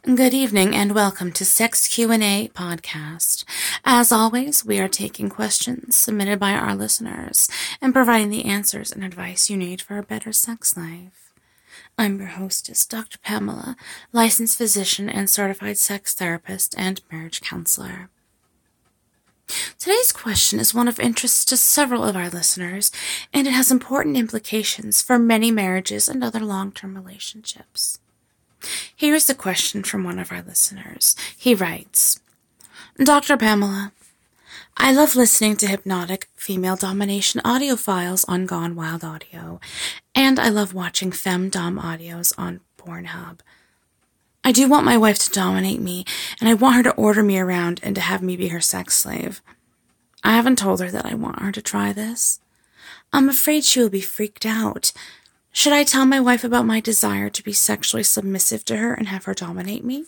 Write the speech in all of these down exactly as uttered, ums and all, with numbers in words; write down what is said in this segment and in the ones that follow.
Good evening and welcome to Sex Q and A podcast. As always, we are taking questions submitted by our listeners and providing the answers and advice you need for a better sex life. I'm your hostess, Doctor Pamela, licensed physician and certified sex therapist and marriage counselor. Today's question is one of interest to several of our listeners, and it has important implications for many marriages and other long-term relationships. Here's the question from one of our listeners. He writes, Doctor Pamela, I love listening to hypnotic female domination audio files on Gone Wild Audio, and I love watching femdom audios on Pornhub. I do want my wife to dominate me, and I want her to order me around and to have me be her sex slave. I haven't told her that I want her to try this. I'm afraid she will be freaked out. Should I tell my wife about my desire to be sexually submissive to her and have her dominate me?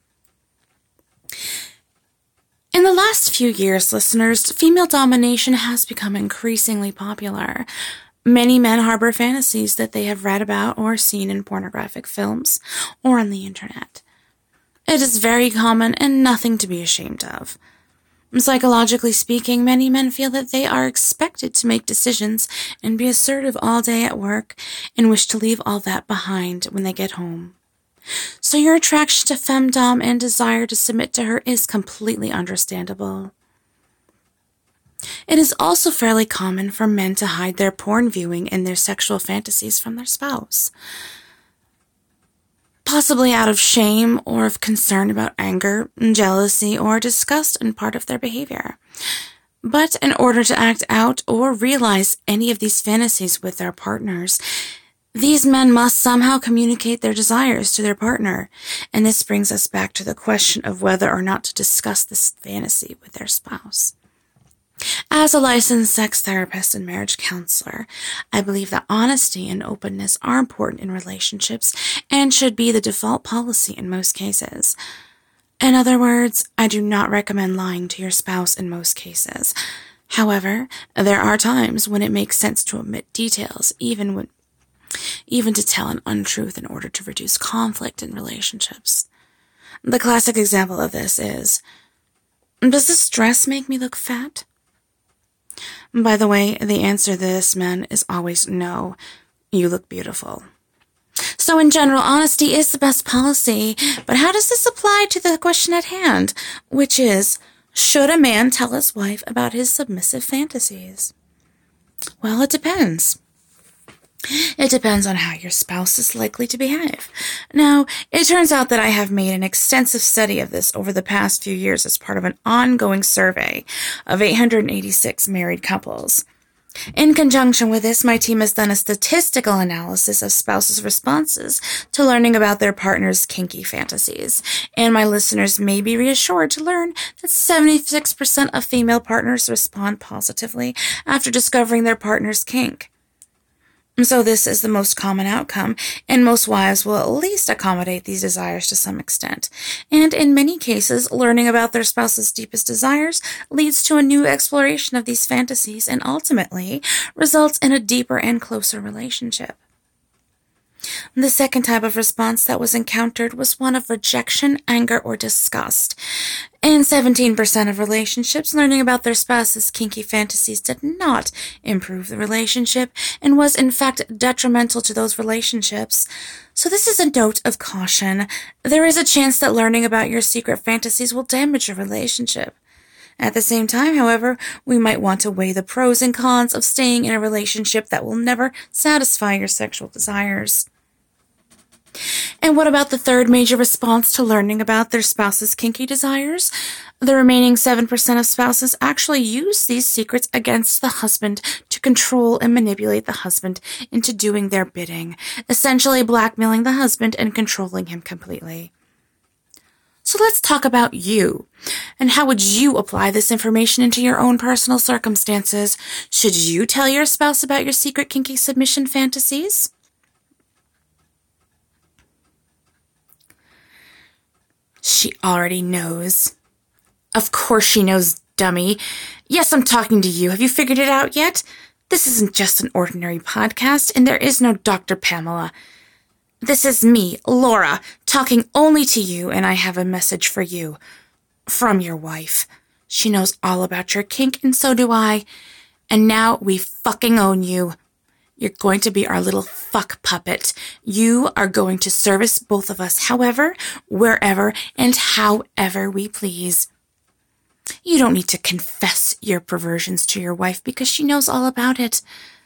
In the last few years, listeners, female domination has become increasingly popular. Many men harbor fantasies that they have read about or seen in pornographic films or on the internet. It is very common and nothing to be ashamed of. Psychologically speaking, many men feel that they are expected to make decisions and be assertive all day at work and wish to leave all that behind when they get home. So your attraction to femdom and desire to submit to her is completely understandable. It is also fairly common for men to hide their porn viewing and their sexual fantasies from their spouse, possibly out of shame or of concern about anger, jealousy, or disgust in part of their behavior. But in order to act out or realize any of these fantasies with their partners, these men must somehow communicate their desires to their partner, and this brings us back to the question of whether or not to discuss this fantasy with their spouse. As a licensed sex therapist and marriage counselor, I believe that honesty and openness are important in relationships and should be the default policy in most cases. In other words, I do not recommend lying to your spouse in most cases. However, there are times when it makes sense to omit details, even when, even to tell an untruth in order to reduce conflict in relationships. The classic example of this is, does this dress make me look fat? By the way, the answer to this, men, is always no. You look beautiful. So in general, honesty is the best policy, but how does this apply to the question at hand, which is, should a man tell his wife about his submissive fantasies? Well, it depends. It depends on how your spouse is likely to behave. Now, it turns out that I have made an extensive study of this over the past few years as part of an ongoing survey of eight hundred eighty-six married couples. In conjunction with this, my team has done a statistical analysis of spouses' responses to learning about their partner's kinky fantasies, and my listeners may be reassured to learn that seventy-six percent of female partners respond positively after discovering their partner's kink. So this is the most common outcome, and most wives will at least accommodate these desires to some extent. And in many cases, learning about their spouse's deepest desires leads to a new exploration of these fantasies and ultimately results in a deeper and closer relationship. The second type of response that was encountered was one of rejection, anger, or disgust. In seventeen percent of relationships, learning about their spouse's kinky fantasies did not improve the relationship and was in fact detrimental to those relationships. So this is a note of caution. There is a chance that learning about your secret fantasies will damage your relationship. At the same time, however, we might want to weigh the pros and cons of staying in a relationship that will never satisfy your sexual desires. And what about the third major response to learning about their spouse's kinky desires? The remaining seven percent of spouses actually use these secrets against the husband to control and manipulate the husband into doing their bidding, essentially blackmailing the husband and controlling him completely. So let's talk about you. And how would you apply this information into your own personal circumstances? Should you tell your spouse about your secret kinky submission fantasies? She already knows. Of course she knows, dummy. Yes, I'm talking to you. Have you figured it out yet? This isn't just an ordinary podcast, and there is no Doctor Pamela. This is me, Laura, talking only to you, and I have a message for you. From your wife. She knows all about your kink, and so do I. And now we fucking own you. You're going to be our little fuck puppet. You are going to service both of us however, wherever, and however we please. You don't need to confess your perversions to your wife because she knows all about it.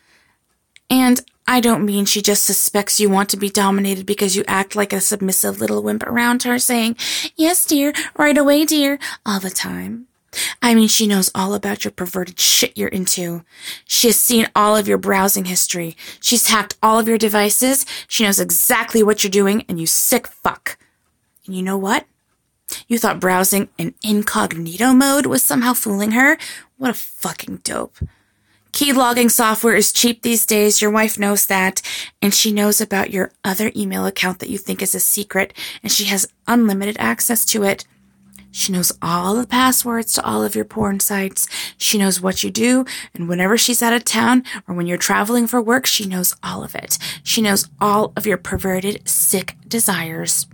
And I don't mean she just suspects you want to be dominated because you act like a submissive little wimp around her saying, yes, dear, right away, dear, all the time. I mean, she knows all about your perverted shit you're into. She has seen all of your browsing history. She's hacked all of your devices. She knows exactly what you're doing, and you sick fuck. And you know what? You thought browsing in incognito mode was somehow fooling her? What a fucking dope. Key logging software is cheap these days. Your wife knows that. And she knows about your other email account that you think is a secret, and she has unlimited access to it. She knows all the passwords to all of your porn sites. She knows what you do, and whenever she's out of town or when you're traveling for work, she knows all of it. She knows all of your perverted, sick desires.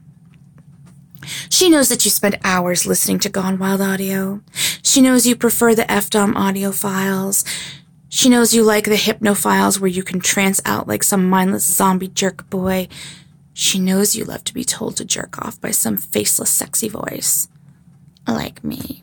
She knows that you spend hours listening to Gone Wild audio. She knows you prefer the F DOM audio files. She knows you like the hypno files where you can trance out like some mindless zombie jerk boy. She knows you love to be told to jerk off by some faceless sexy voice. Like me.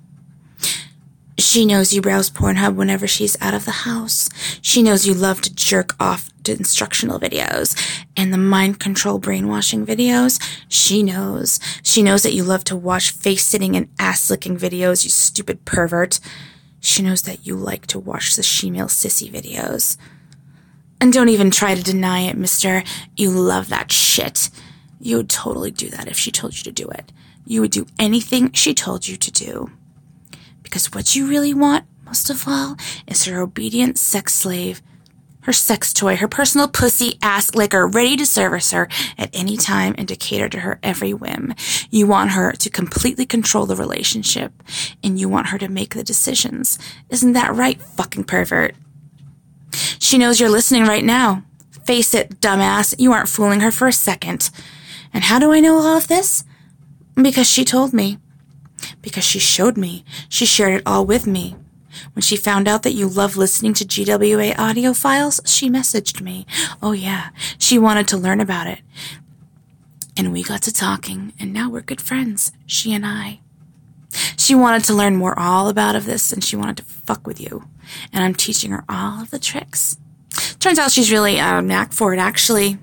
She knows you browse Pornhub whenever she's out of the house. She knows you love to jerk off to instructional videos and the mind control brainwashing videos. She knows. She knows that you love to watch face-sitting and ass-licking videos, you stupid pervert. She knows that you like to watch the she-male sissy videos. And don't even try to deny it, mister. You love that shit. You would totally do that if she told you to do it. You would do anything she told you to do. Because what you really want, most of all, is her obedient sex slave, her sex toy, her personal pussy ass licker, ready to service her at any time and to cater to her every whim. You want her to completely control the relationship, and you want her to make the decisions. Isn't that right, fucking pervert? She knows you're listening right now. Face it, dumbass, you aren't fooling her for a second. And how do I know all of this? Because she told me. Because she showed me. She shared it all with me. When she found out that you love listening to G W A audio files, she messaged me. Oh yeah, she wanted to learn about it. And we got to talking, and now we're good friends, she and I. She wanted to learn more all about of this, and she wanted to fuck with you. And I'm teaching her all of the tricks. Turns out she's really a knack for it, actually.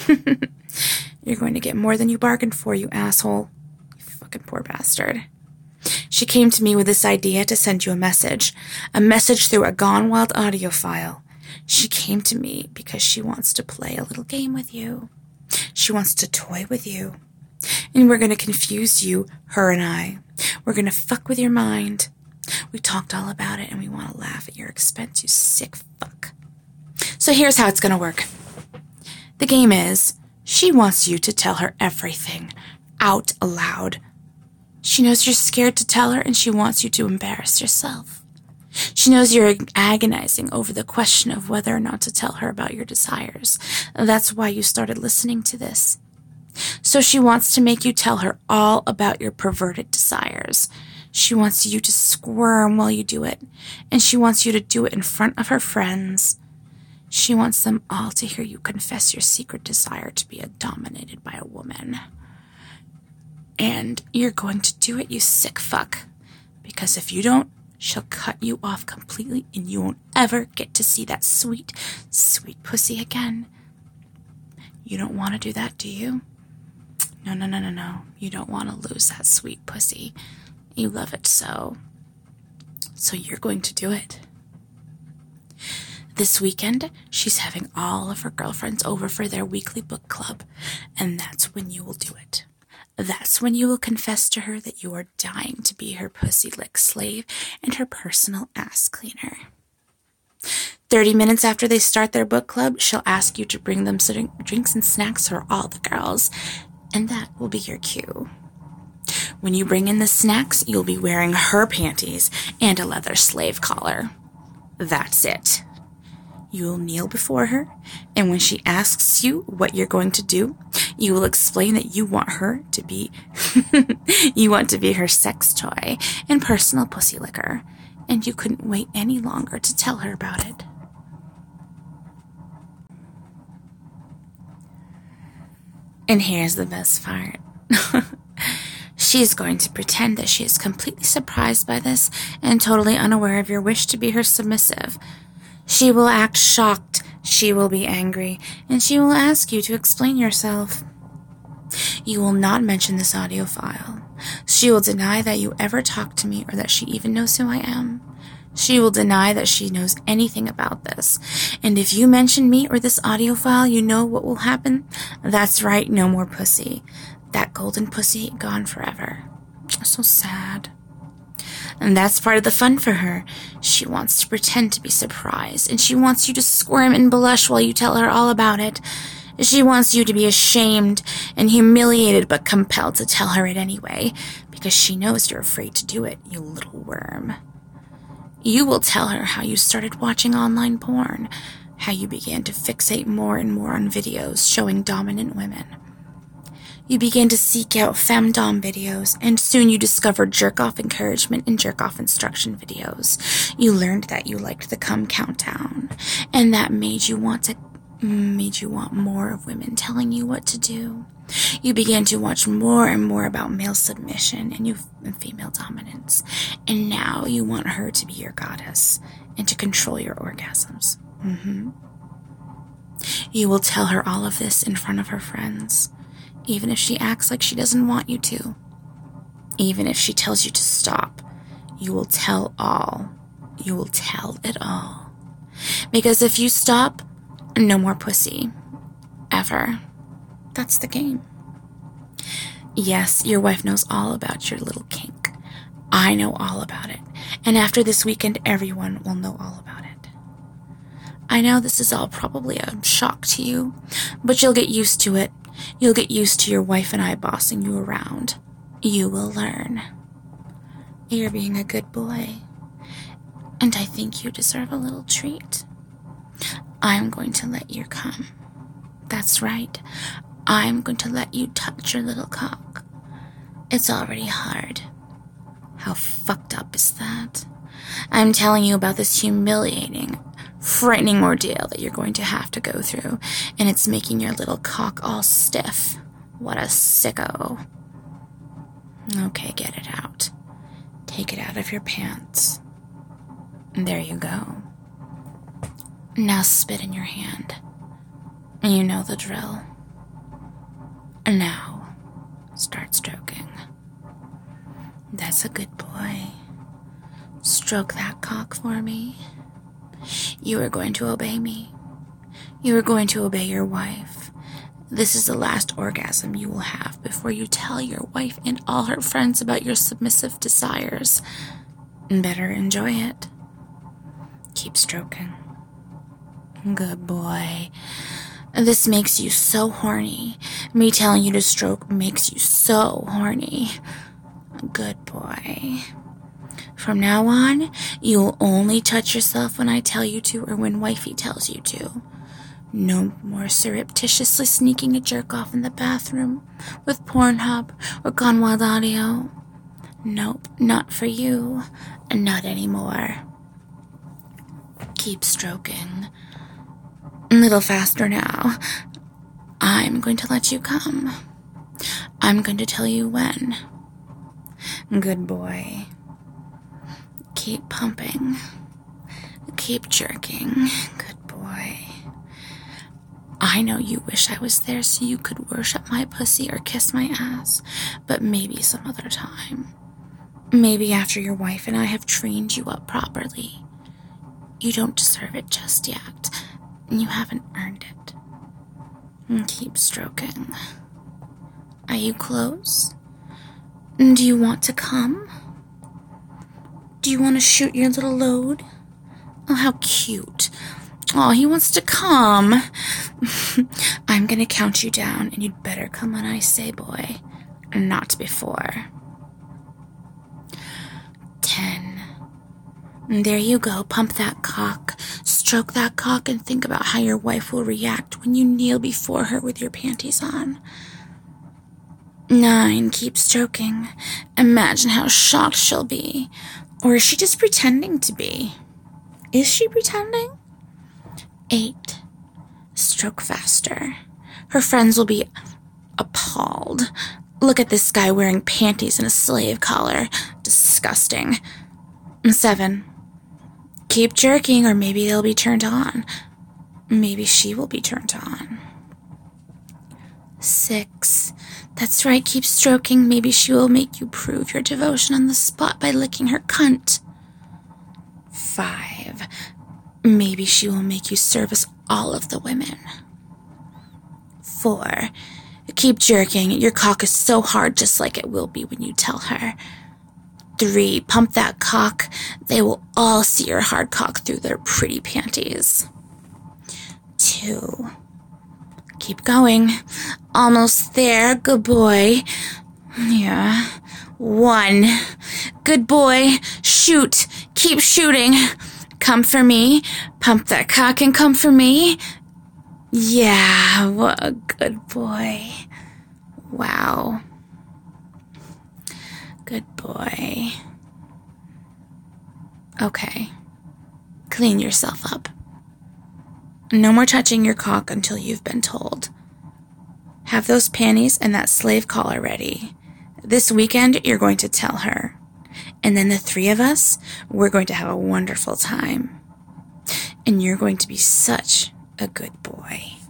You're going to get more than you bargained for, you asshole. Fucking poor bastard. She came to me with this idea to send you a message. A message through a Gone Wild audio file. She came to me because she wants to play a little game with you. She wants to toy with you. And we're going to confuse you, her and I. We're going to fuck with your mind. We talked all about it, and we want to laugh at your expense, you sick fuck. So here's how it's going to work. The game is, she wants you to tell her everything, out aloud. She knows you're scared to tell her, and she wants you to embarrass yourself. She knows you're agonizing over the question of whether or not to tell her about your desires. That's why you started listening to this. So she wants to make you tell her all about your perverted desires. She wants you to squirm while you do it, and she wants you to do it in front of her friends. She wants them all to hear you confess your secret desire to be dominated by a woman. And you're going to do it, you sick fuck. Because if you don't, she'll cut you off completely and you won't ever get to see that sweet, sweet pussy again. You don't want to do that, do you? No, no, no, no, no. You don't want to lose that sweet pussy. You love it so. So you're going to do it. This weekend, she's having all of her girlfriends over for their weekly book club. And that's when you will do it. That's when you will confess to her that you are dying to be her pussy lick slave and her personal ass cleaner. Thirty minutes after they start their book club, she'll ask you to bring them some drinks and snacks for all the girls, and that will be your cue. When you bring in the snacks, you'll be wearing her panties and a leather slave collar. That's it. You will kneel before her, and when she asks you what you're going to do, you will explain that you want her to be, you want to be her sex toy and personal pussy licker, and you couldn't wait any longer to tell her about it. And here's the best part. She's going to pretend that she is completely surprised by this and totally unaware of your wish to be her submissive. She will act shocked, she will be angry, and she will ask you to explain yourself. You will not mention this audio file. She will deny that you ever talked to me or that she even knows who I am. She will deny that she knows anything about this. And if you mention me or this audio file, you know what will happen? That's right, no more pussy. That golden pussy gone forever. So sad. And that's part of the fun for her. She wants to pretend to be surprised, and she wants you to squirm and blush while you tell her all about it. She wants you to be ashamed and humiliated, but compelled to tell her it anyway, because she knows you're afraid to do it, you little worm. You will tell her how you started watching online porn, how you began to fixate more and more on videos showing dominant women. You began to seek out femdom videos, and soon you discovered jerk-off encouragement and jerk-off instruction videos. You learned that you liked the cum countdown, and that made you want to made you want more of women telling you what to do. You began to watch more and more about male submission and, you, and female dominance, and now you want her to be your goddess and to control your orgasms. Mm-hmm. You will tell her all of this in front of her friends, even if she acts like she doesn't want you to. Even if she tells you to stop, you will tell all. You will tell it all. Because if you stop, no more pussy. Ever. That's the game. Yes, your wife knows all about your little kink. I know all about it. And after this weekend, everyone will know all about it. I know this is all probably a shock to you, but you'll get used to it. You'll get used to your wife and I bossing you around. You will learn. You're being a good boy. And I think you deserve a little treat. I'm going to let you come. That's right. I'm going to let you touch your little cock. It's already hard. How fucked up is that? I'm telling you about this humiliating, frightening ordeal that you're going to have to go through, and it's making your little cock all stiff. What a sicko. Okay, get it out. Take it out of your pants. There you go. Now spit in your hand. You know the drill. Now, start stroking. That's a good boy. Stroke that cock for me. You are going to obey me. You are going to obey your wife. This is the last orgasm you will have before you tell your wife and all her friends about your submissive desires. Better enjoy it. Keep stroking. Good boy. This makes you so horny. Me telling you to stroke makes you so horny. Good boy. From now on, you'll only touch yourself when I tell you to or when wifey tells you to. No more surreptitiously sneaking a jerk off in the bathroom with Pornhub or Gone Wild Audio. Nope, not for you. Not anymore. Keep stroking. A little faster now. I'm going to let you come. I'm going to tell you when. Good boy. Keep pumping. Keep jerking. Good boy. I know you wish I was there so you could worship my pussy or kiss my ass, but maybe some other time. Maybe after your wife and I have trained you up properly. You don't deserve it just yet. You haven't earned it. And keep stroking. Are you close? Do you want to come? Do you want to shoot your little load? Oh, how cute. Oh, he wants to come. I'm going to count you down, and you'd better come when I say, boy. Not before. Ten. And there you go. Pump that cock. Stroke that cock and think about how your wife will react when you kneel before her with your panties on. Nine. Keep stroking. Imagine how shocked she'll be. Or is she just pretending to be? Is she pretending? Eight. Stroke faster. Her friends will be appalled. Look at this guy wearing panties and a slave collar. Disgusting. Seven. Keep jerking, or maybe they'll be turned on. Maybe she will be turned on. Six. That's right, keep stroking. Maybe she will make you prove your devotion on the spot by licking her cunt. Five. Maybe she will make you service all of the women. Four. Keep jerking. Your cock is so hard, just like it will be when you tell her. Three. Pump that cock. They will all see your hard cock through their pretty panties. Two. Keep going. Almost there. Good boy. Yeah. One. Good boy. Shoot. Keep shooting. Come for me. Pump that cock and come for me. Yeah, what a good boy. Wow. Good boy. Okay. Clean yourself up. No more touching your cock until you've been told. Have those panties and that slave collar ready. This weekend, you're going to tell her. And then the three of us, we're going to have a wonderful time. And you're going to be such a good boy.